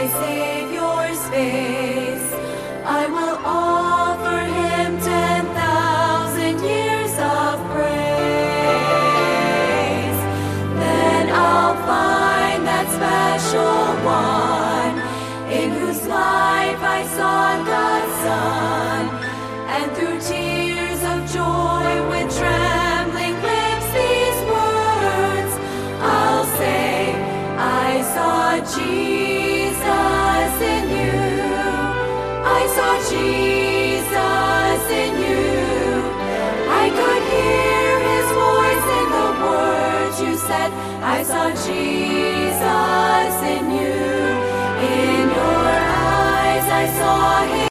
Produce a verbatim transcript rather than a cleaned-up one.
my Savior's face. I will offer him ten thousand years of praise. Then I'll find that special one in whose life I saw God's Son, and through tears of joy with trembling lips these words I'll say, I saw Jesus in you. I saw Jesus in you. I could hear his voice in the words you said. I saw Jesus in you. In your eyes I saw him.